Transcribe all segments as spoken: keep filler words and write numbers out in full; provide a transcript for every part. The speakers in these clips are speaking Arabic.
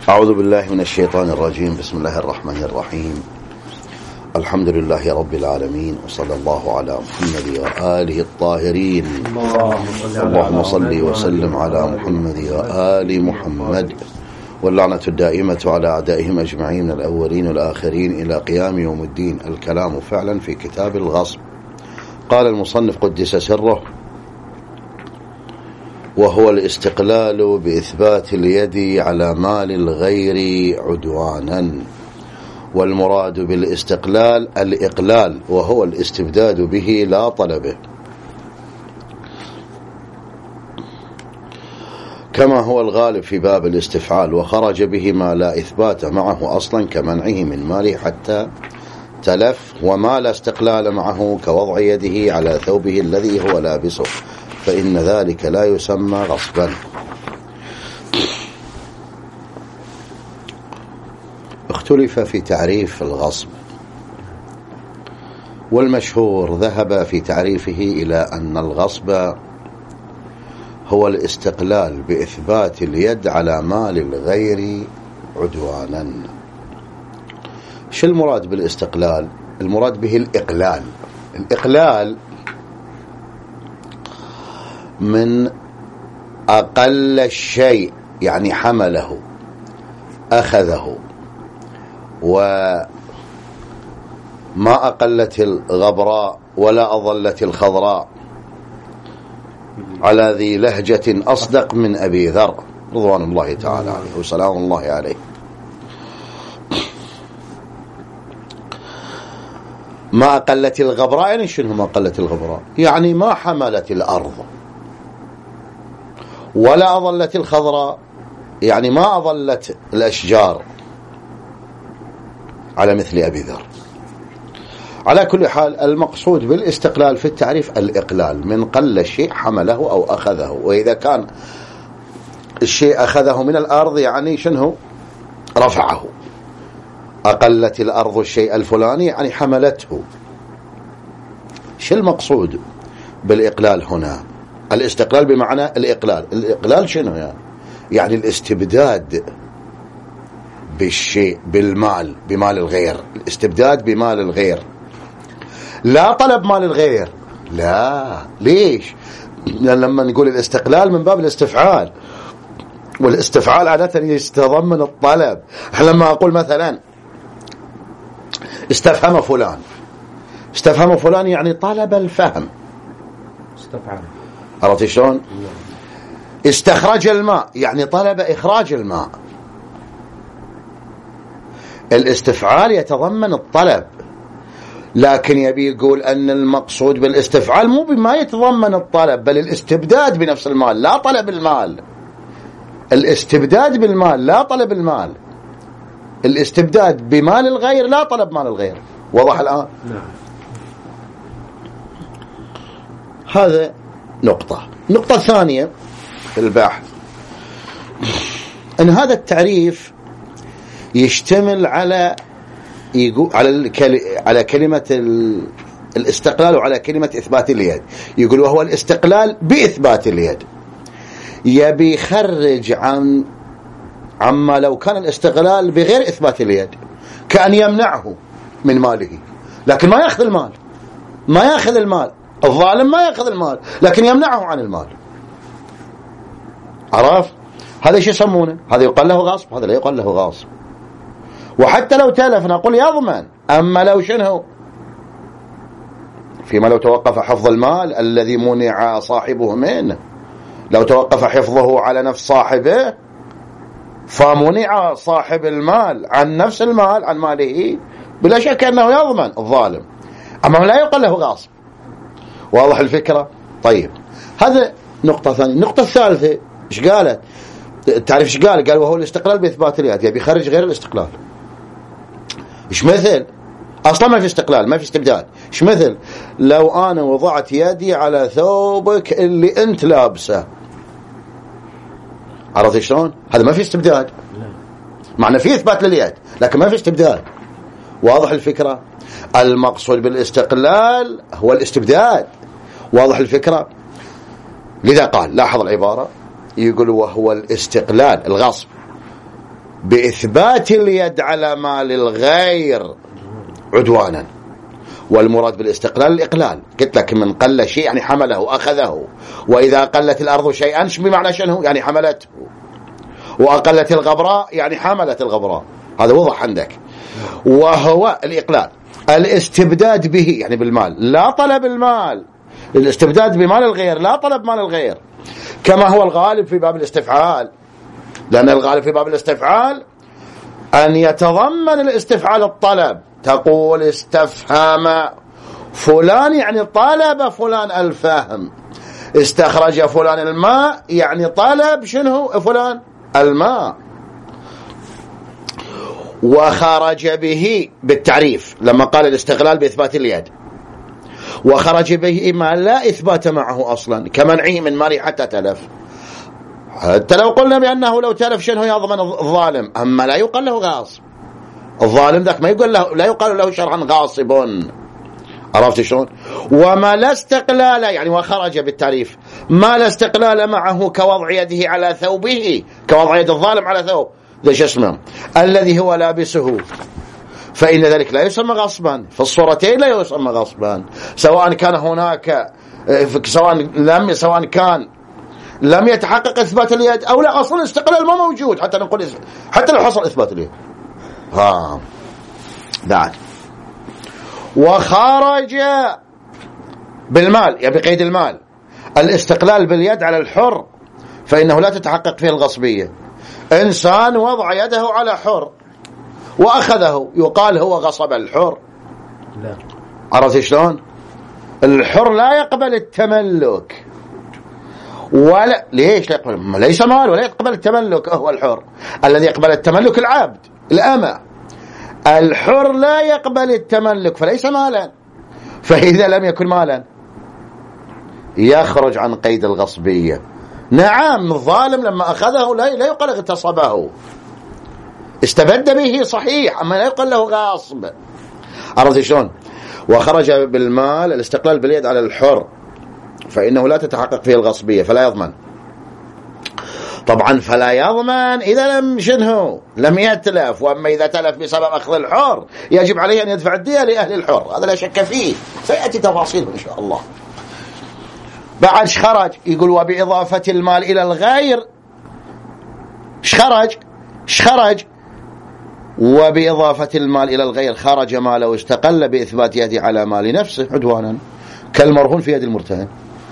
أعوذ بالله من الشيطان الرجيم. بسم الله الرحمن الرحيم. الحمد لله رب العالمين، وصلى الله على محمد وآله الطاهرين. اللهم صل وسلم على محمد وآل محمد، واللعنة الدائمة على أعدائهم أجمعين من الأولين والآخرين إلى قيام يوم الدين. الكلام فعلا في كتاب الغصب. قال المصنف قدس سره: وهو الاستقلال بإثبات اليد على مال الغير عدوانا. والمراد بالاستقلال الإقلال، وهو الاستبداد به لا طلبه، كما هو الغالب في باب الاستفعال. وخرج به ما لا إثبات معه أصلا كمنعه من ماله حتى تلف، وما لا استقلال معه كوضع يده على ثوبه الذي هو لابسه، فإن ذلك لا يسمى غصبا. اختلف في تعريف الغصب، والمشهور ذهب في تعريفه إلى أن الغصب هو الاستقلال بإثبات اليد على مال الغير عدوانا. شو المراد بالاستقلال؟ المراد به الإقلال. الإقلال من أقل الشيء، يعني حمله، أخذه، وما أقلت الغبراء ولا أضلت الخضراء، على ذي لهجة أصدق من أبي ذر رضوان الله تعالى عليه وسلام الله عليه. ما أقلت الغبراء، يعني شنو ما أقلت الغبراء؟ يعني ما حملت الأرض. ولا أضلت الخضراء، يعني ما أضلت الأشجار، على مثل أبي ذر. على كل حال، المقصود بالاستقلال في التعريف الإقلال، من قل الشيء حمله أو أخذه. وإذا كان الشيء أخذه من الأرض، يعني شنو؟ رفعه. أقلت الأرض الشيء الفلاني، يعني حملته. شو المقصود بالإقلال هنا؟ الاستقلال بمعنى الإقلال. الإقلال شنو يعني؟ يعني الاستبداد بالشيء، بالمال، بمال الغير. الاستبداد بمال الغير، لا طلب مال الغير. لا، ليش؟ لأن لما نقول الاستقلال من باب الاستفعال، والاستفعال عادة يتضمن الطلب. لما أقول مثلا استفهم فلان، استفهم فلان يعني طلب الفهم. استفعل. عرفت شلون؟ استخرج الماء يعني طلب إخراج الماء. الاستفعال يتضمن الطلب، لكن يبي يقول أن المقصود بالاستفعال مو بما يتضمن الطلب، بل الاستبداد بنفس المال، لا طلب المال. الاستبداد بالمال، لا طلب المال. الاستبداد بمال الغير، لا طلب مال الغير. وضح الآن؟ نعم. هذا نقطة. النقطة الثانية في البحث أن هذا التعريف يشتمل على يقول على الكل... على كلمة ال... الاستقلال، وعلى كلمة إثبات اليد. يقول وهو الاستقلال بإثبات اليد. يبي يخرج عن عما لو كان الاستقلال بغير إثبات اليد، كأن يمنعه من ماله، لكن ما يأخذ المال. ما يأخذ المال، الظالم ما يأخذ المال، لكن يمنعه عن المال. عرف؟ هذا ايش يسمونه؟ هذا يقال له غصب، هذا لا يقال له غصب. وحتى لو تلف نقول يضمن. أما لو شنو؟ فيما لو توقف حفظ المال الذي منع صاحبه منه، لو توقف حفظه على نفس صاحبه، فمنع صاحب المال عن نفس المال، عن ماله، بلا شك أنه يضمن الظالم. أما لا يقال له غصب. واضح الفكرة؟ طيب، هذا نقطة ثانية. النقطة الثالثة إيش قالت؟ تعرف إيش قال؟ قال وهو الاستقلال بإثبات اليد. يبي يخرج غير الاستقلال. إيش مثل؟ أصلا ما في استقلال، ما في استبداد. إيش مثل؟ لو أنا وضعت يدي على ثوبك اللي أنت لابسه، عرفت شلون؟ هذا ما في استبداد. معنى في إثبات لليد، لكن ما في استبداد. واضح الفكرة؟ المقصود بالاستقلال هو الاستبداد. واضح الفكرة؟ لذا قال، لاحظ العبارة، يقول وهو الاستقلال الغصب بإثبات اليد على مال الغير عدوانا. والمراد بالاستقلال الإقلال، قلت لك من قل شيء يعني حمله أخذه، وإذا قلت الأرض شيئا بمعنى شنو يعني حملته، وأقلت الغبراء يعني حملت الغبراء. هذا وضح عندك. وهو الإقلال الاستبداد به يعني بالمال، لا طلب المال، الاستبداد بمال الغير لا طلب مال الغير، كما هو الغالب في باب الاستفعال. لأن الغالب في باب الاستفعال أن يتضمن الاستفعال الطلب. تقول استفهم فلان يعني طلب فلان الفهم، استخرج فلان الماء يعني طلب شنو فلان الماء. وخرج به بالتعريف لما قال الاستغلال بإثبات اليد، وخرج به ما لا إثبات معه أصلا كمنعه من مال حتى تلف. حتى لو قلنا بأنه لو تلف شنو يضمن الظالم، أما لا يقال له غاصب. الظالم ذاك ما يقول له، لا يقال له شرعا غاصب. عرفت شلون؟ وما لا استقلال يعني وخرج بالتعريف ما لا استقلال معه كوضع يده على ثوبه، كوضع يد الظالم على ثوب ذا اسمه الذي هو لابسه، فإن ذلك لا يسمى غصبا. في الصورتين لا يسمى غصبا، سواء كان هناك سواء لم سواء كان لم يتحقق إثبات اليد أو لا، أصلا استقلال ما موجود حتى نقول حتى لو حصل إثبات اليد. ها بعد وخرج بالمال يعني بقيد المال الاستقلال باليد على الحر، فإنه لا تتحقق فيه الغصبية. إنسان وضع يده على حر وأخذه، يقال هو غصب الحر؟ لا. عرفت شلون؟ الحر لا يقبل التملك ولا ليش لا يقبل؟ ليس مال ولا يقبل التملك. هو الحر الذي يقبل التملك العبد الأمة، الحر لا يقبل التملك فليس مالا. فإذا لم يكن مالا يخرج عن قيد الغصبية. نعم الظالم لما أخذه لا لا يقال اغتصبه، استبد به صحيح، أما لا يقال له غاصب. عرفت شلون؟ وخرج بالمال الاستقلال باليد على الحر، فإنه لا تتحقق فيه الغصبية فلا يضمن. طبعا فلا يضمن إذا لم شنه لم يتلف. وأما إذا تلف بسبب أخذ الحر يجب عليه أن يدفع الدية لأهل الحر، هذا لا شك فيه، سيأتي تفاصيله إن شاء الله. بعد خرج يقول وبإضافة المال إلى الغير. خرج خرج وبإضافة المال إلى الغير خرج ما لو استقل بإثبات يده على مال نفسه عدوانا كالمرهون في يد المرتهن.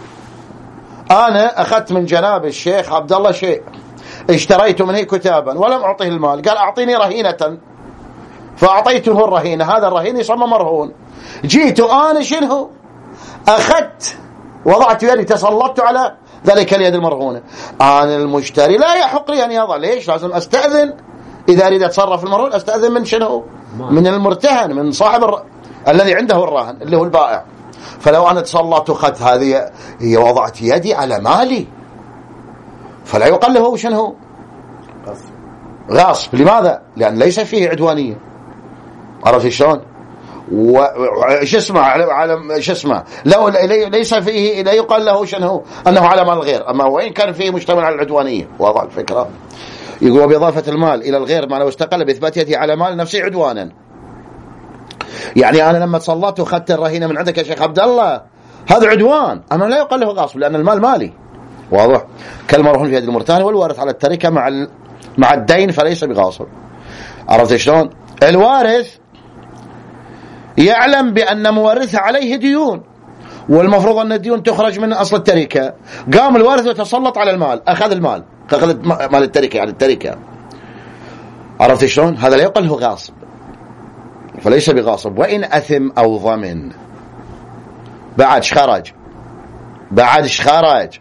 أنا أخذت من جناب الشيخ عبد الله شيء، اشتريت منه كتابا ولم أعطيه المال، قال أعطيني رهينة، فأعطيته الرهينة، هذا الرهين يسمى مرهون. جيت أنا شنو أخذت وضعت يدي تسلطت على ذلك اليد المرهونة. أنا المشتري لا يحق لي أن يضع، ليش؟ لازم أستأذن إذا أريد أتصرف المرهون، أستأذن من شنو؟ من المرتهن، من صاحب الر... الذي عنده الراهن اللي هو البائع. فلو أنا تسلطت وخذت هذه هي وضعت يدي على مالي، فلا يقال له شنو؟ غاصب. لماذا؟ لأن ليس فيه عدوانية. عرفت شلون؟ وش اسمه على شو اسمه لو ليس فيه لا يقال له شنو أنه على مال الغير، أما وين كان فيه مشتمل على العدوانية. واضح الفكرة؟ يقول بإضافة المال إلى الغير ما لو استقل بإثبات يده على مال نفسه عدوانا. يعني أنا لما تصلت وخدت الرهينة من عندك يا شيخ عبد الله هذا عدوان، أما لا يقال له غاصب لأن المال مالي. واضح؟ كالمرهون في يد المرتهن والوارث على التركة مع ال... مع الدين فليس بغاصب. عرفت شلون؟ الوارث يعلم بأن مورثه عليه ديون، والمفروض أن الديون تخرج من أصل التركة. قام الوارث يتسلط على المال، أخذ المال، أخذ مال التركة يعني التركة. عرفت شلون؟ هذا لا يقال له غاصب فليس بغاصب. وإن أثم أو ضمن. بعد خرج بعد خرج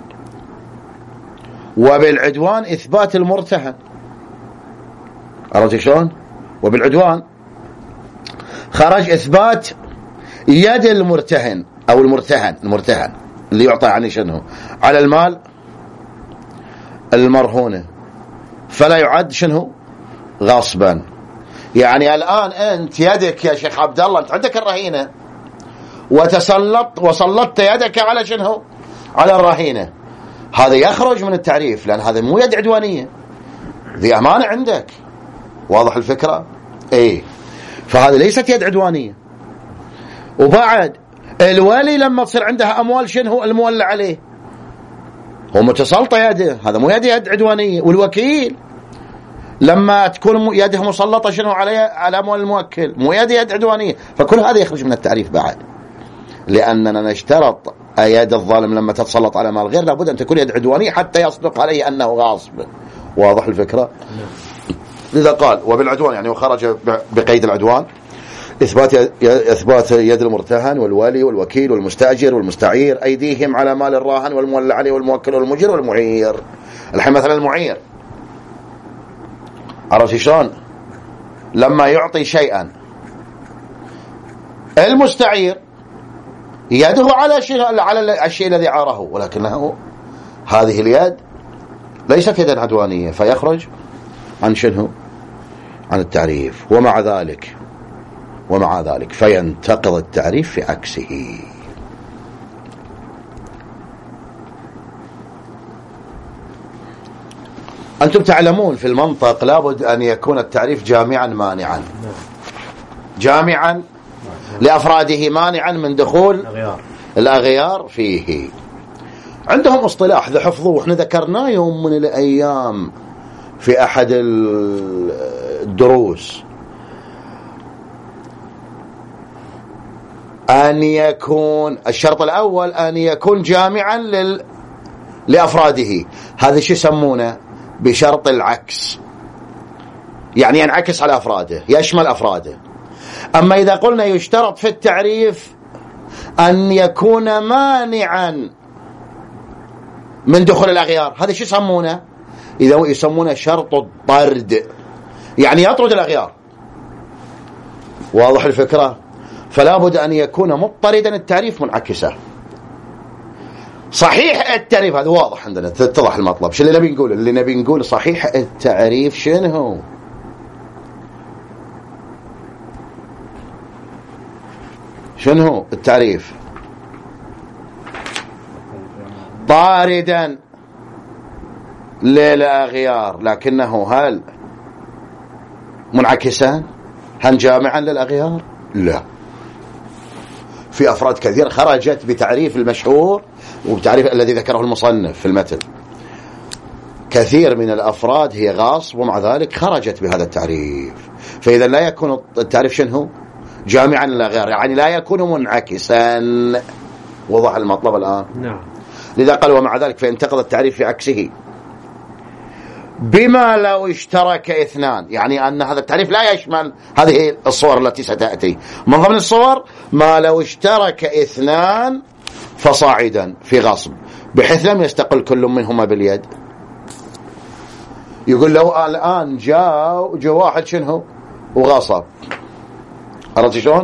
وبالعدوان إثبات المرتهن. عرفت شلون؟ وبالعدوان خرج إثبات يد المرتهن أو المرتهن المرتهن اللي يعطى عني شنو على المال المرهونة، فلا يعد شنو غاصبا. يعني الآن أنت يدك يا شيخ عبد الله أنت عندك الرهينة وتسلط وسلطت يدك على شنو على الرهينة، هذا يخرج من التعريف لأن هذا مو يد عدوانية. ذي أمانة عندك. واضح الفكرة؟ ايه. فهذه ليست يد عدوانية. وبعد الولي لما تصير عندها أموال شنو هو المولى عليه؟ هو متسلطة يده، هذا مو يد يد عدوانية. والوكيل لما تكون يده مسلطة شنو عليه؟ على أموال الموكل، مو يد يد عدوانية. فكل هذا يخرج من التعريف بعد، لأننا نشترط يد الظالم لما تتسلط على مال غير لابد أن تكون يد عدوانية حتى يصدق عليه أنه غاصب. واضح الفكرة؟ لذا قال وبالعدوان يعني وخرج بقيد العدوان إثبات إثبات يد المرتهن والولي والوكيل والمستأجر والمستعير أيديهم على مال الراهن والمولى عليه والموكل والمجير والمعير. الحين مثلا المعير، عرفت شلون؟ لما يعطي شيئا المستعير يده على شيء على الشيء الذي عاره، ولكنه هذه اليد ليست يدا عدوانية، فيخرج عن شنو؟ عن التعريف. ومع ذلك ومع ذلك فينتقض التعريف في عكسه. أنتم تعلمون في المنطق لابد أن يكون التعريف جامعا مانعا، جامعا لأفراده مانعا من دخول الأغيار فيه. عندهم اصطلاح ذا حفظوه، احنا ذكرناه يوم من الأيام في أحد الدروس، أن يكون الشرط الأول أن يكون جامعا لل... لأفراده. هذا شو يسمونه؟ بشرط العكس، يعني ينعكس على أفراده، يشمل أفراده. أما إذا قلنا يشترط في التعريف أن يكون مانعا من دخول الأغيار، هذا شو يسمونه؟ إذا يسمونه شرط الطرد، يعني يطرد الأغيار. واضح الفكرة؟ فلا بد أن يكون مضطردا التعريف منعكسة. صحيح التعريف هذا واضح عندنا، تتضح المطلب. شو اللي نبي نقول؟ اللي نبي نقول صحيح التعريف شنو هو؟ شنو هو التعريف؟ طاردا للأغيار، لكنه هل منعكسا؟ هل جامعا للأغيار؟ لا. في أفراد كثير خرجت بتعريف المشهور وبتعريف الذي ذكره المصنف في المتن. كثير من الأفراد هي غاصب ومع ذلك خرجت بهذا التعريف. فإذا لا يكون التعريف شنو؟ جامعا للأغيار، يعني لا يكون منعكسا. وضح المطلب الآن؟ نعم. لذا قال ومع ذلك فينتقض التعريف في عكسه بما لو اشترك اثنان، يعني أن هذا التعريف لا يشمل هذه الصور التي ستأتي. من ضمن الصور ما لو اشترك اثنان فصاعدا في غصب بحيث لم يستقل كل منهما باليد. يقول لو الآن جاء جاء واحد شنو وغصب، عرفت شلون؟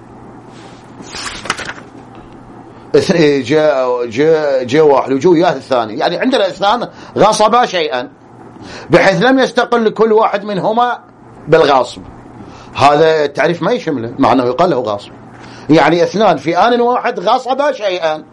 جاء جاء جاء واحد وجو ياه الثاني، يعني عندنا اثنان غصبا شيئا بحيث لم يستقل كل واحد منهما بالغاصب. هذا التعريف ما يشمله، مع أنه يقال له غاصب. يعني اثنان في آن واحد غصبا شيئا،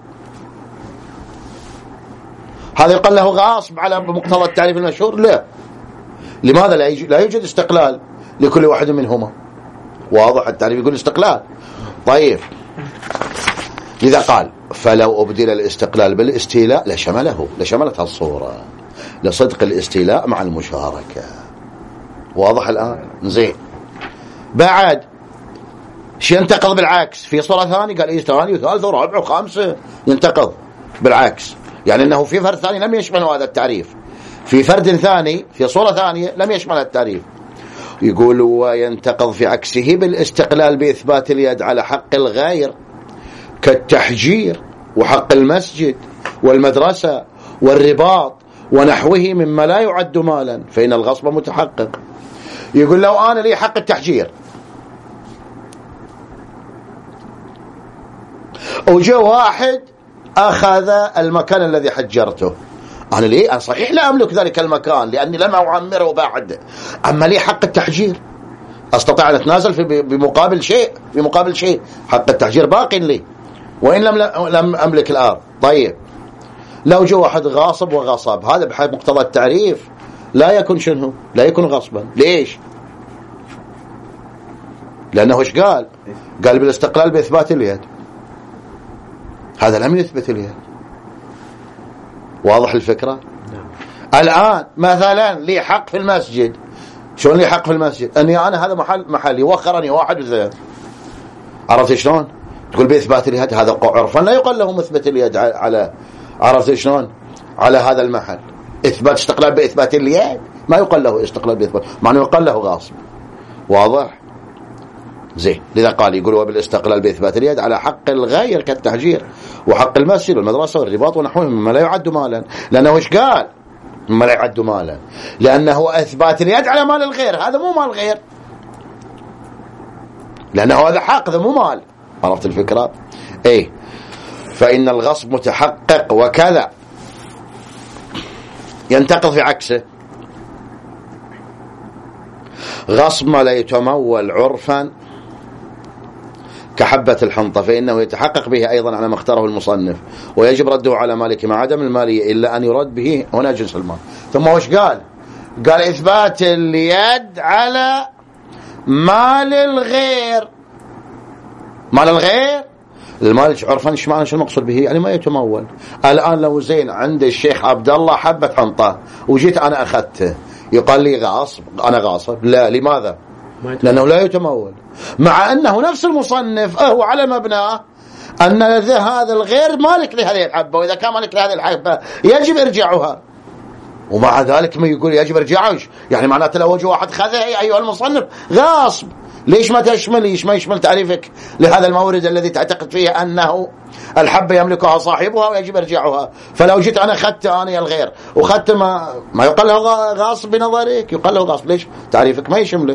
هذا يقال له غاصب على مقتضى التعريف المشهور؟ لا. لماذا؟ لا يوجد استقلال لكل واحد منهما. واضح التعريف يقول استقلال. طيب، لذا قال فلو أبدل الاستقلال بالاستيلاء لشمله، لشملت الصورة لصدق الاستيلاء مع المشاركة. واضح الآن؟ زين. بعد شي ينتقض بالعكس في صورة ثانية، قال إيه ثاني وثالث ورابع وخامسة، ينتقض بالعكس، يعني أنه في فرد ثاني لم يشمل هذا التعريف، في فرد ثاني في صورة ثانية لم يشمل التعريف. يقول وينتقض في عكسه بالاستقلال بإثبات اليد على حق الغير كالتحجير وحق المسجد والمدرسة والرباط ونحوه مما لا يعد مالا فإن الغصب متحقق. يقول لو أنا لي حق التحجير وجاء واحد أخذ المكان الذي حجرته، أنا ليه؟ أنا صحيح لا أملك ذلك المكان لأني لم أعمره بعد، أما لي حق التحجير، أستطيع أن أتنازل في بمقابل شيء، بمقابل شيء حق التحجير باقي لي وإن لم لم أملك الأرض. طيب، لو جاء واحد غاصب وغصب، هذا بحال مقتضى التعريف لا يكون شنو؟ لا يكون غصبا. ليش؟ لأنه إيش قال؟ قال بالاستقلال بإثبات اليد، هذا لم يثبت اليد. واضح الفكرة؟ الآن مثلا لي حق في المسجد، شلون لي حق في المسجد؟ أني أنا هذا محل محلي وخرني واحد وثلاث، عرفت شلون؟ تقول بإثبات اليد، هذا عرفا لا يقال له مثبت اليد على، عرفت شلون؟ على هذا المحل. إثبات استقلال بإثبات اليد ما يقال له استقلال بإثبات، مع أنه يقال له غاصب. واضح؟ زين. لذا قال يقول وبالاستقلال بإثبات اليد على حق الغير كالتهجير وحق المسجد والمدرسة والرباط ونحوهم مما لا يعد مالا. لأنه إيش قال؟ مما لا يعد مالا، لأنه إثبات اليد على مال الغير، هذا مو مال غير، لأنه هذا حق، هذا مو مال. عرفت الفكرة؟ إيه. فإن الغصب متحقق وكذا ينتقض في عكسه. غصب ما لا يتمول عرفا كحبة الحنطة فإنه يتحقق به أيضا على ما اختاره المصنف، ويجب رده على مالك مع عدم المالية إلا أن يرد به هنا جنس المال. ثم وش قال؟ قال إثبات اليد على مال الغير. مال الغير المال عرفا ايش معنى، شو المقصود به؟ يعني ما يتمول. الآن لو زين عند الشيخ عبد الله حبة حنطة وجيت أنا أخذته، يقال لي غاصب، أنا غاصب؟ لا. لماذا؟ لأنه لا يتمول، مع أنه نفس المصنف هو على مبناه أن هذا الغير مالك لهذه الحبة، وإذا كان مالك لهذه الحبة يجب إرجاعها، ومع ذلك ما يقول يجب إرجاعها، يعني معناته لو وجه واحد خذه أيها المصنف غاصب. ليش ما تشمل، ليش ما يشمل تعريفك لهذا المورد الذي تعتقد فيه أنه الحبة يملكها صاحبها ويجب إرجاعها؟ فلو جيت أنا أخذت أنا الغير وأخذت ما ما يقال له غاصب بنظرك، يقال له غاصب. ليش؟ تعريفك ما يشمله.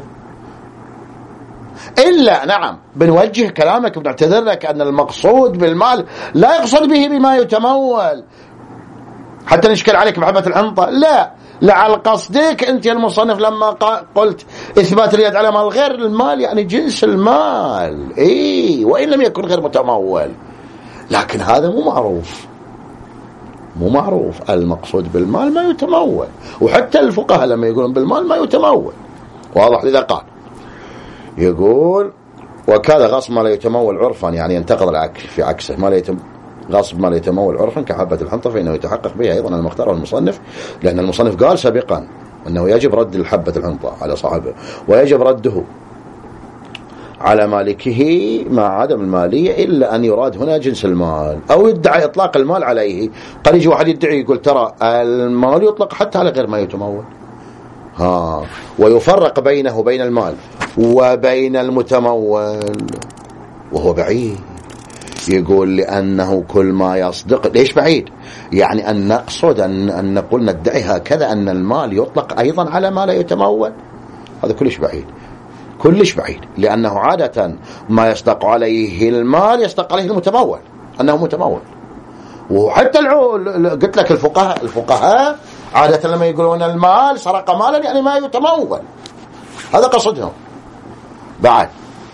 إلا نعم بنوجه كلامك بنعتذر لك أن المقصود بالمال لا يقصد به بما يتمول حتى نشكل عليك بحبة الحنطة، لا. لعل قصدك أنت المصنف لما قلت إثبات اليد على مال غير المال يعني جنس المال، إيه، وإن لم يكن غير متمول، لكن هذا مو معروف، مو معروف. المقصود بالمال ما يتمول، وحتى الفقهاء لما يقولون بالمال ما يتمول. واضح؟ لذا قال يقول وكذا غصب ما لا يتمول عرفا، يعني ينتقض العكس في عكسه. ما لا يتم غصب ما لا يتمول عرفا كحبة الحنطة فإنه يتحقق به أيضا المختار المصنف، لأن المصنف قال سابقا أنه يجب رد الحبة الحنطة على صاحبه ويجب رده على مالكه مع عدم المالية إلا أن يراد هنا جنس المال أو يدعي إطلاق المال عليه. قال يجي واحد يدعي يقول ترى المال يطلق حتى على غير ما يتمول، ها، ويفرق بينه وبين المال وبين المتمول، وهو بعيد. يقول لأنه كل ما يصدق. ليش بعيد؟ يعني أن نقصد أن, أن نقول ندعي هكذا أن المال يطلق أيضا على ما لا يتمول، هذا كلش بعيد، كلش بعيد. لأنه عادة ما يصدق عليه المال يصدق عليه المتمول أنه متمول. وحتى العول قلت لك الفقهاء الفقهاء عادة لما يقولون المال سرق مالا يعني ما يتمول، هذا قصدهم. بعد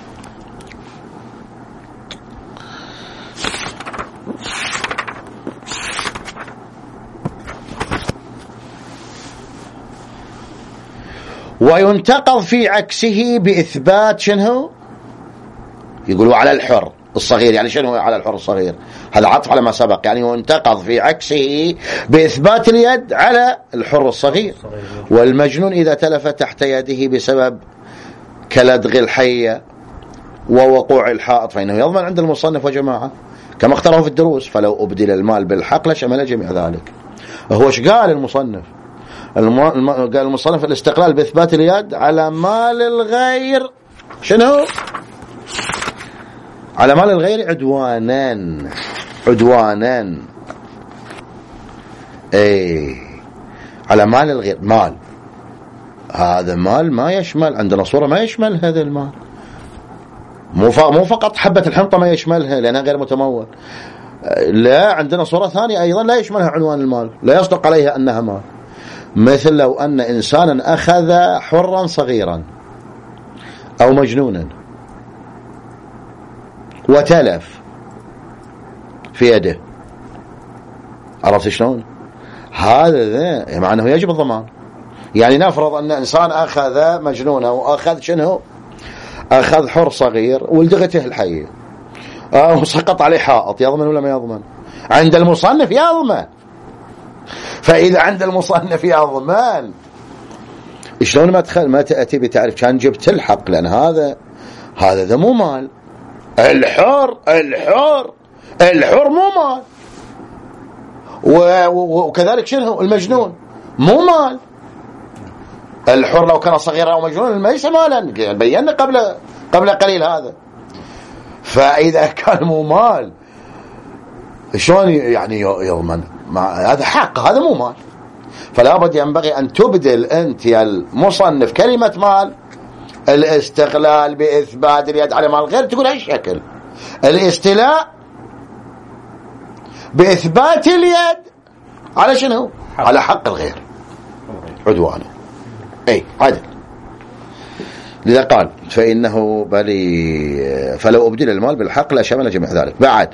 وينتقض في عكسه بإثبات شنو؟ يقولوا على الحر الصغير. يعني شنو على الحر الصغير؟ هذا عطف على ما سبق. يعني ينتقض في عكسه بإثبات اليد على الحر الصغير. والمجنون إذا تلف تحت يده بسبب كلدغ الحية ووقوع الحائط فإنه يضمن عند المصنف وجماعة كما اختاره في الدروس. فلو أبدل المال بالحق لشمل جميع ذلك. هو ايش قال المصنف؟ الم... قال المصنف الاستقلال بإثبات اليد على مال الغير شنو؟ على مال الغير عدوانا عدوانا ايه على مال الغير. مال هذا مال ما يشمل عندنا صورة ما يشمل هذا المال، مو مو فقط حبة الحنطة ما يشملها لأنها غير متمول، لا عندنا صورة ثانية أيضا لا يشملها عنوان المال، لا يصدق عليها أنها مال. مثل لو أن إنسانا أخذ حرا صغيرا أو مجنونا وتلف في يده، عرفت شلون؟ هذا ذا معناه يجب الضمان. يعني نفرض أن إنسان أخذ مجنونه وأخذ شنو، أخذ حر صغير ولدغته الحية أو سقط عليه حائط، يضمن ولا ما يضمن؟ عند المصنف يضمن. فإذا عند المصنف يضمن، شلون ما تخل ما تأتي بتعرف كان جبت الحق؟ لأن هذا هذا ذا مو مال. الحر الحر الحر مو مال، وكذلك شنو المجنون مو مال. الحر لو كان صغيرا أو مجنون ليس مالا، بينا قبل قبل قليل هذا. فإذا كان مو مال شلون يعني يضمن؟ هذا حق، هذا مو مال. فلا بد ينبغي أن تبدل أنت يا المصنف كلمة مال الاستقلال بإثبات اليد على مال الغير، تقول أي شكل الاستيلاء بإثبات اليد على شنو؟ على حق الغير عدوانه. أي عدل. لذا قال فإنه بلي فلو أبدل المال بالحق لا شمل جميع ذلك. بعد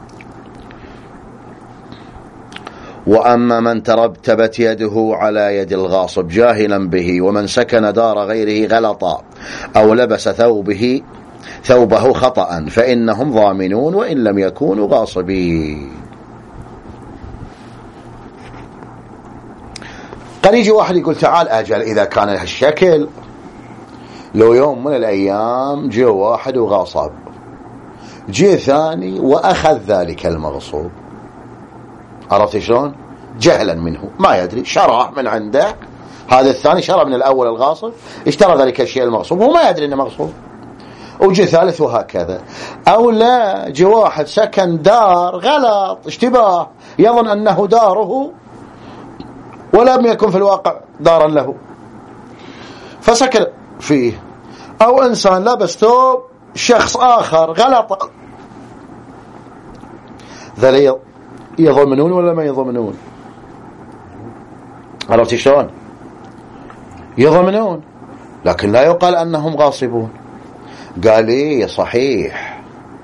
وأما من ترتبت يده على يد الغاصب جاهلا به، ومن سكن دار غيره غلطا أو لبس ثوبه ثوبه خطأ، فإنهم ضامنون وإن لم يكونوا غاصبين. قد يجي واحد يقول تعال أجل إذا كان هالشكل، لو يوم من الأيام جاء واحد وغاصب، جاء ثاني وأخذ ذلك المغصوب، عرفت شلون؟ جهلا منه ما يدري، شرى من عنده، هذا الثاني شرى من الأول الغاصب، اشترى ذلك الشيء المغصوب وهو ما يدري انه مغصوب، وجاء ثالث وهكذا. أو لا جاء واحد سكن دار غلط اشتباه، يظن أنه داره ولم يكن في الواقع دارا له فسكن فيه. أو إنسان لبس ثوب شخص آخر غلط، ذلك يضمنون ولا ما يضمنون؟ عرفت شلون؟ يضمنون، لكن لا يقال أنهم غاصبون. قال لي صحيح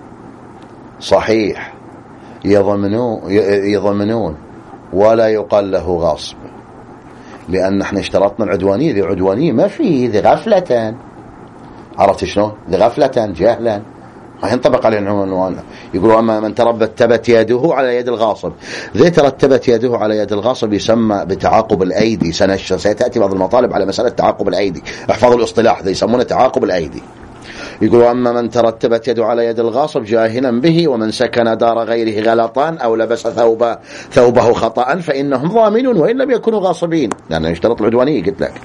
صحيح يضمنون يضمنون ولا يقال له غاصب، لأن احنا اشترطنا العدوانية. ذي عدوانية ما فيه، ذي غفلة. عرفت شلون؟ ذي غفلة جهلا ما ينطبق عليه العنوان. يقولوا أما من ترتبت يده على يد الغاصب، ذي ترتبت يده على يد الغاصب يسمى بتعاقب الأيدي. سيتأتي بعض المطالب على مسألة تعاقب الأيدي، احفظوا الاصطلاح، ذي يسمونه تعاقب الأيدي. يقولوا أما من ترتبت يده على يد الغاصب جاهلا به، ومن سكن دار غيره غلطان أو لبس ثوب ثوبه خطأ، فإنهم ضامنون وإن لم يكونوا غاصبين، لأنه يعني يشترط العدوانية. قلت لك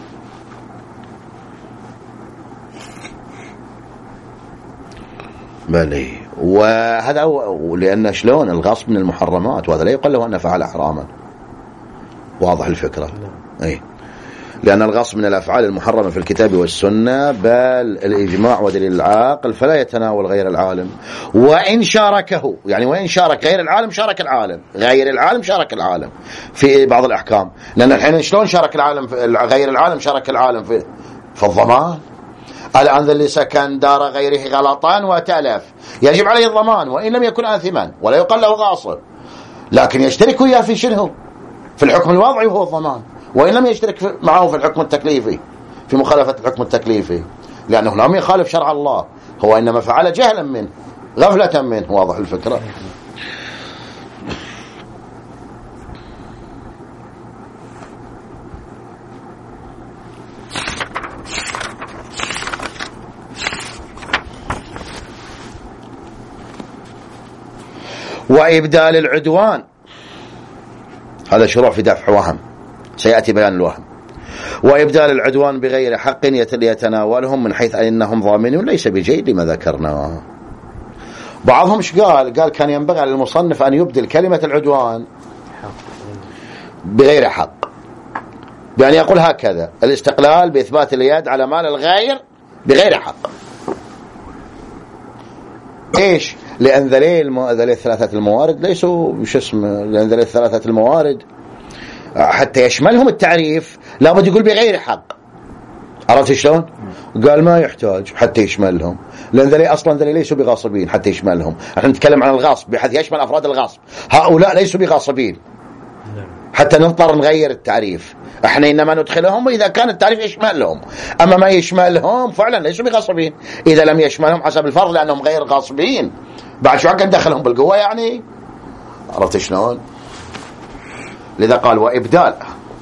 بلي. وهذا هو، لأن شلون الغصب من المحرمات، وهذا لا يقال له أنه فعل حراما. واضح الفكرة؟ أي، لأن الغصب من الأفعال المحرمة في الكتاب والسنة، بل الإجماع ودليل العاقل، فلا يتناول غير العالم. وإن شاركه، يعني وإن شارك غير العالم شارك العالم، غير العالم شارك العالم في بعض الأحكام. لأن الحين شلون شارك العالم في غير العالم شارك العالم في في الضمان. الآن اللي سكن دار غيره غلطان وتلف يجب عليه الضمان وإن لم يكن آثما، ولا يقال له غاصب، لكن يشترك وياه في شنو؟ في الحكم الوضعي وهو الضمان، وإن لم يشترك معه في الحكم التكليفي، في مخالفة الحكم التكليفي، لأنه لم يخالف شرع الله، هو إنما فعل جهلا منه، غفلة منه. واضح الفكرة؟ وإبدال العدوان، هذا شروع في دفع وهم، سيأتي بيان الوهم. وإبدال العدوان بغير حق يتناولهم من حيث أنهم ضامنون ليس بجيد لما ذكرنا. بعضهم ايش قال؟ قال كان ينبغي للمصنف أن يبدل كلمة العدوان بغير حق، بأن يقول هكذا: الاستقلال بإثبات اليد على مال الغير بغير حق. ايش؟ لأن ذليل ذليل ثلاثة الموارد ليسوا وش اسمه، لأن ذليل ثلاثة الموارد حتى يشملهم التعريف لابد يقول بغير حق. عرفت شلون؟ قال ما يحتاج حتى يشملهم، لأن ذليل أصلا ذليل ليسوا بغاصبين حتى يشملهم. احنا نتكلم عن الغاصب بحيث يشمل أفراد الغاصب، هؤلاء ليسوا بغاصبين. حتى نضطر نغير التعريف. احنا انما ندخلهم اذا كان التعريف يشملهم، اما ما يشملهم فعلا ليسوا بغاصبين. اذا لم يشملهم حسب الفرض لانهم غير غاصبين، بعد شو عقل ندخلهم بالقوه يعني؟ عرفت شلون؟ لذا قال وابدال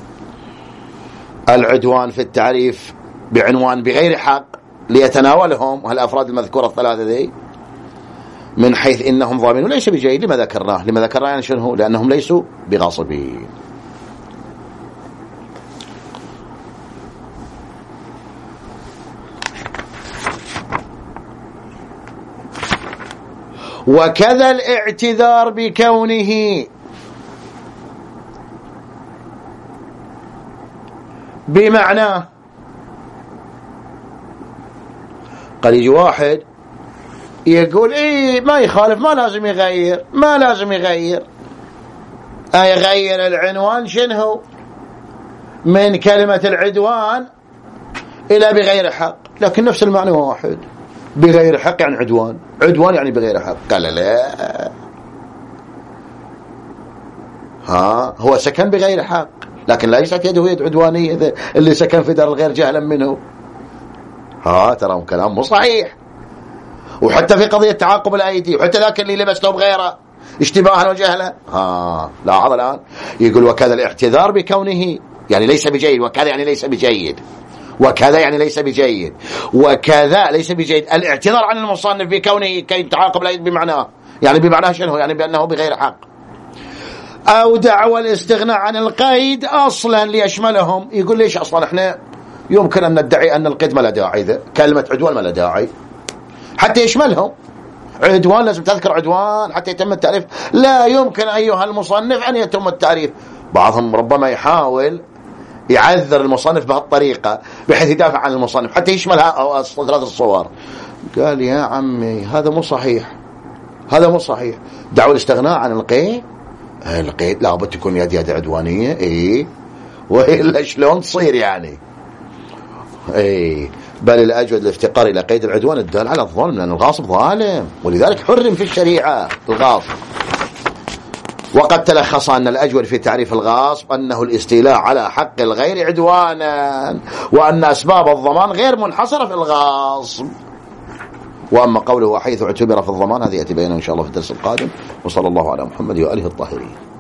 العدوان في التعريف بعنوان بغير حق ليتناولهم الافراد المذكوره الثلاثه ذي من حيث انهم ضامنون ليس بجيد. لما ذكرناه لما ذكرناه يعني شنو؟ لانهم ليسوا بغاصبين. وكذا الاعتذار بكونه بمعناه. قد يجي واحد يقول ايه ما يخالف، ما لازم يغير، ما لازم يغير يغير العنوان شنو من كلمة العدوان الى بغير حق، لكن نفس المعنى واحد. بغير حق يعني عدوان، عدوان يعني بغير حق. قال لا، ها هو سكن بغير حق لكن لا يسعد يده يد عدوانية اللي سكن في دار الغير جهلا منه. ها ترى كلام مو صحيح. وحتى في قضية تعاقب الأيدي، وحتى ذاك اللي لبسته بغيره اشتباها وجهلا. ها لاحظ الآن يقول وكذا الاعتذار بكونه يعني ليس بجيد، وكذا يعني ليس بجيد، وكذا يعني ليس بجيد، وكذا ليس بجيد. الاعتذار عن المصنف بكونه كي تعاقب الأيدي بمعناه، يعني بمعناه شنو؟ يعني بأنه بغير حق. أو دعوى الاستغناء عن القيد أصلا ليشملهم. يقول ليش أصلا احنا يمكن أن ندعي أن القيد ما له داعي، إذا كلمة عدوان ما له داعي حتى يشملهم. عدوان لازم تذكر عدوان حتى يتم التعريف. لا يمكن أيها المصنف أن يتم التعريف. بعضهم ربما يحاول يعذر المصنف بهالطريقة بحيث يدافع عن المصنف حتى يشمل ثلاث الصور. قال يا عمي هذا مو صحيح، هذا مو صحيح. دعوى الاستغناء عن القيد، القيد لابد تكون يد يد عدوانية. ايه وإلا شلون تصير يعني؟ ايه بل الأجود الافتقار إلى قيد العدوان الدال على الظلم، لأن الغاصب ظالم ولذلك حرم في الشريعة الغاصب. وقد تلخص أن الأجود في تعريف الغاصب أنه الاستيلاء على حق الغير عدوانا، وأن أسباب الضمان غير منحصرة في الغاصب. وأما قوله وحيث اعتبر في الضمان هذه يأتي بينه إن شاء الله في الدرس القادم. وصلى الله على محمد وآله الطاهرين.